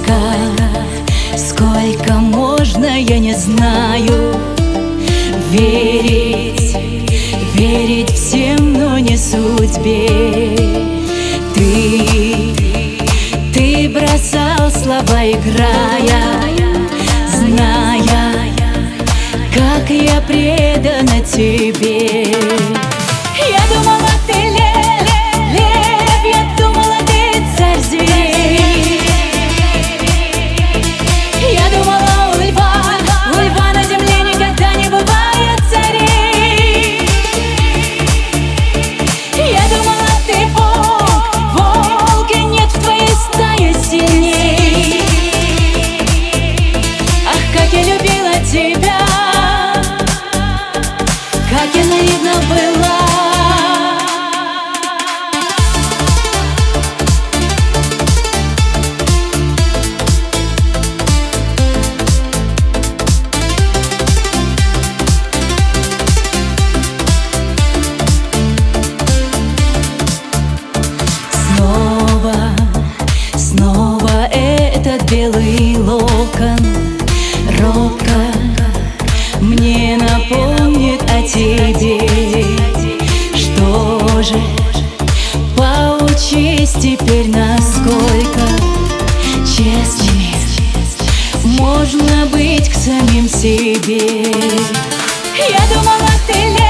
сколько можно, я не знаю. Верить всем, но не судьбе. Ты бросал слова, играя, зная, как я предана тебе. Я думала, ты лев, я думала, ты царь зверей. Я думала, у льва на земле никогда не бывает царей. Я думала, ты волк, и нет в твоей стае сильней. Ах, как я любила тебя, как я наивна была. Снова этот белый локон робко мне напомнит о тебе. Что же, поучись теперь, насколько честными можно быть к самим себе. Я думала, ты